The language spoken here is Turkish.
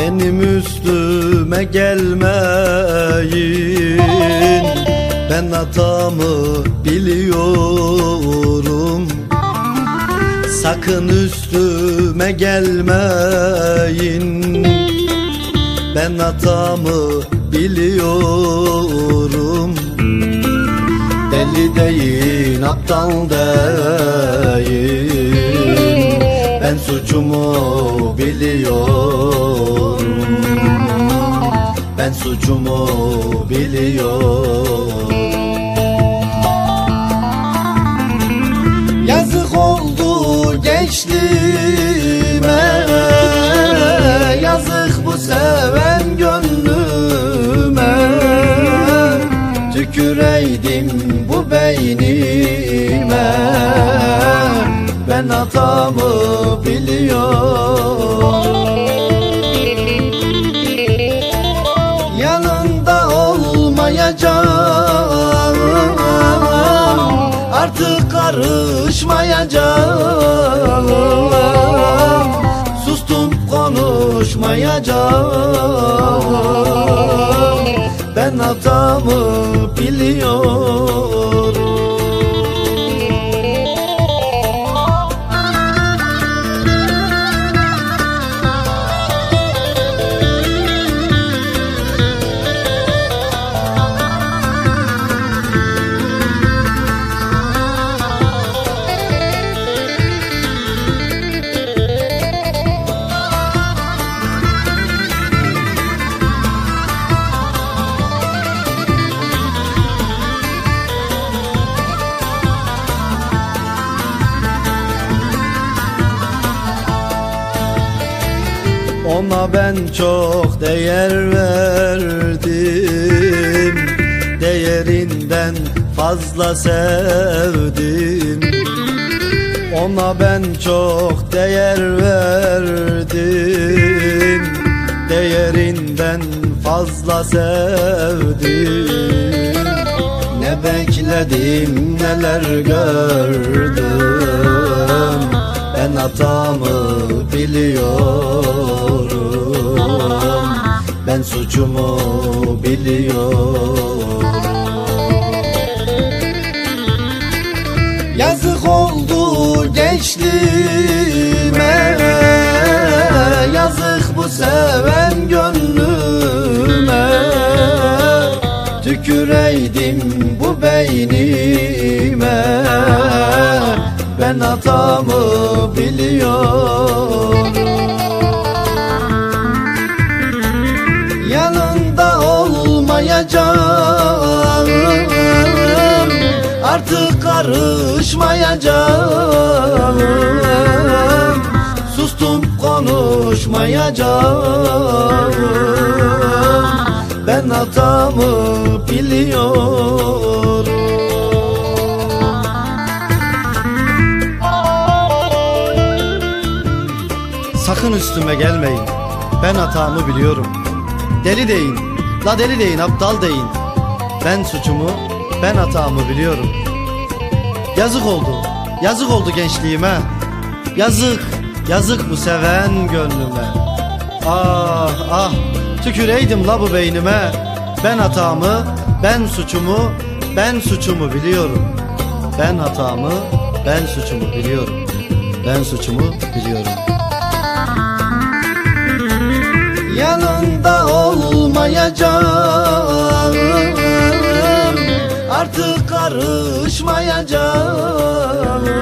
benim üstüme gelmeyin. Ben hatamı biliyorum. Sakın üstüme gelmeyin. Ben hatamı biliyorum. Deli deyin, aptal deyin. Ben suçumu biliyorum. Ben suçumu biliyorum. Yazık oldu gençliğime, yazık bu seven gönlüme. Tüküreydim bu beynime. Ben hatamı biliyorum. Yanında olmayacağım, artık karışmayacağım. Sustum, konuşmayacağım. Ben hatamı biliyorum. Ona ben çok değer verdim. Değerinden fazla sevdim. Ona ben çok değer verdim. Değerinden fazla sevdim. Ne bekledim, neler gördüm. Ben hatamı biliyorum. Ben suçumu biliyorum. Yazık oldu gençliğime, yazık bu seven gönlüme. Tüküreydim bu beynime. Ben hatamı biliyorum. Yanında olmayacağım, artık karışmayacağım. Sustum, konuşmayacağım. Ben hatamı biliyorum. Sakın üstüme gelmeyin, ben hatamı biliyorum. Deli deyin, la deli deyin, aptal deyin. Ben suçumu, ben hatamı biliyorum. Yazık oldu, yazık oldu gençliğime. Yazık, yazık bu seven gönlüme. Ah ah, tüküreydim la bu beynime. Ben hatamı, ben suçumu, ben suçumu biliyorum. Ben hatamı, ben suçumu biliyorum. Ben suçumu biliyorum. Yanında olmayacağım, artık karışmayacağım.